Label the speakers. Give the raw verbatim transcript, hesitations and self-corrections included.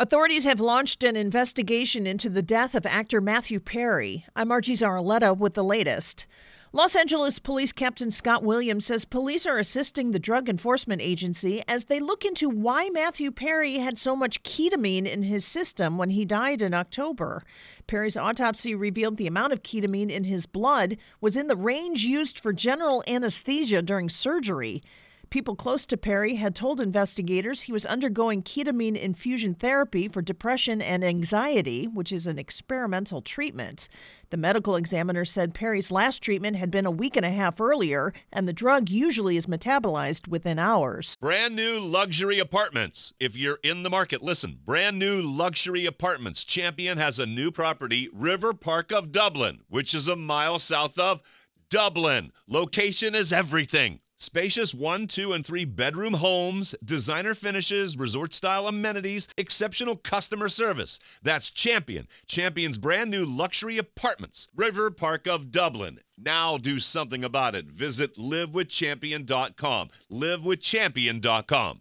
Speaker 1: Authorities have launched an investigation into the death of actor Matthew Perry. I'm Margie Zaraletta with the latest. Los Angeles Police Captain Scott Williams says police are assisting the Drug Enforcement Agency as they look into why Matthew Perry had so much ketamine in his system when he died in October. Perry's autopsy revealed the amount of ketamine in his blood was in the range used for general anesthesia during surgery. People close to Perry had told investigators he was undergoing ketamine infusion therapy for depression and anxiety, which is an experimental treatment. The medical examiner said Perry's last treatment had been a week and a half earlier, and the drug usually is metabolized within hours.
Speaker 2: Brand new luxury apartments. If you're in the market, listen. Brand new luxury apartments. Champion has a new property, River Park of Dublin, which is a mile south of Dublin. Location is everything. Spacious one, two, and three bedroom homes, designer finishes, resort-style amenities, exceptional customer service. That's Champion. Champion's brand new luxury apartments. River Park of Dublin. Now do something about it. Visit live with champion dot com. live with champion dot com.